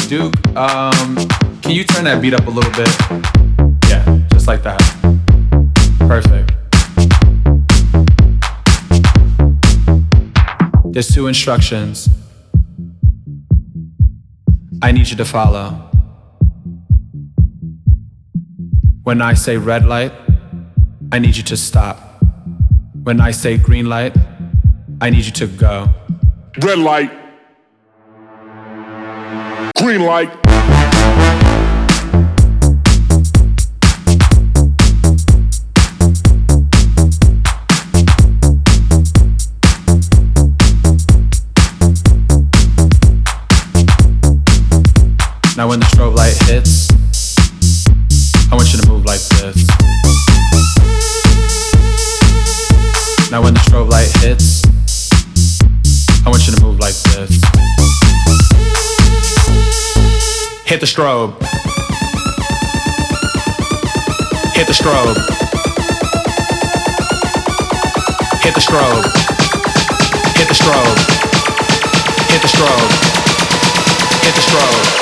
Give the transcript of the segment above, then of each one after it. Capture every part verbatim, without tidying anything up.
Duke, um, can you turn that beat up a little bit? Yeah, just like that. Perfect. There's two instructions I need you to follow. When I say red light, I need you to stop. When I say green light, I need you to go. Red light. Green light. Now when the strobe light hits, I want you to move like this. Now when the strobe light hits, I want you to move like this. Hit the strobe. Hit the strobe. Hit the strobe. Hit the strobe. Hit the strobe. Hit the strobe.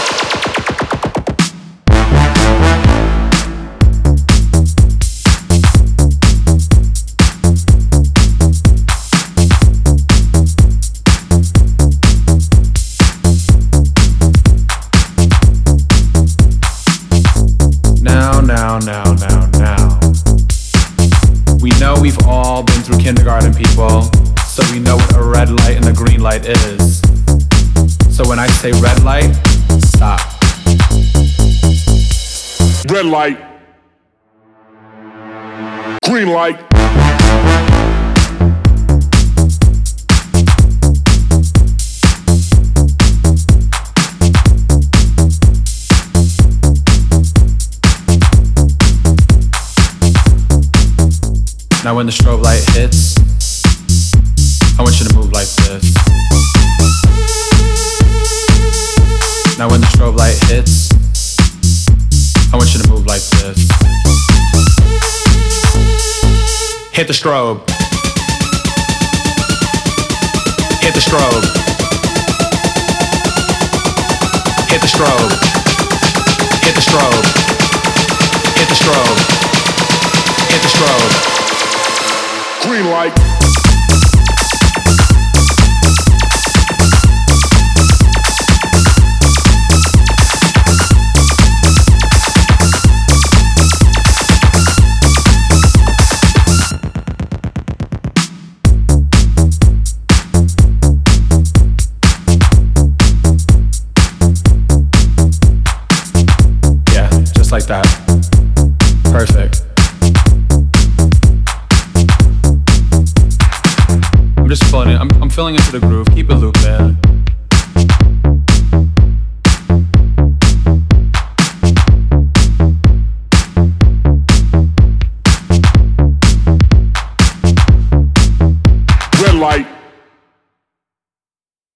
Now, now, now, now. We know we've all been through kindergarten, people, so we know what a red light and a green light is. So when I say red light, stop. Red light. Green light. Now when the strobe light hits, I want you to move like this. Now when the strobe light hits, I want you to move like this. Hit the strobe. Hit the strobe. Hit the strobe. Hit the strobe. Hit the strobe. Hit the strobe. Green light. Yeah, just like that. Perfect. I'm just feeling it. I'm, I'm feeling into the groove. Keep it looped, man.